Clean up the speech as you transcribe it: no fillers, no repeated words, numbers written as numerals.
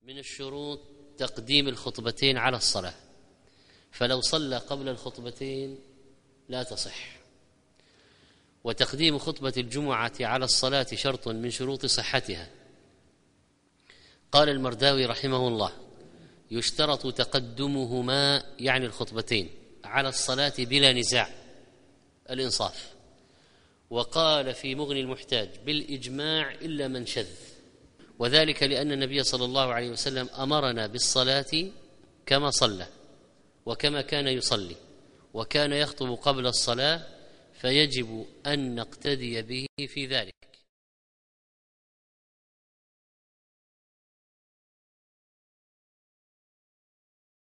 من الشروط تقديم الخطبتين على الصلاة، فلو صلى قبل الخطبتين لا تصح. وتقديم خطبة الجمعة على الصلاة شرط من شروط صحتها. قال المرداوي رحمه الله: يشترط تقدمهما، يعني الخطبتين، على الصلاة بلا نزاع، الإنصاف. وقال في مغني المحتاج: بالإجماع إلا من شذ، وذلك لأن النبي صلى الله عليه وسلم أمرنا بالصلاة كما صلى وكما كان يصلي، وكان يخطب قبل الصلاة، فيجب أن نقتدي به في ذلك.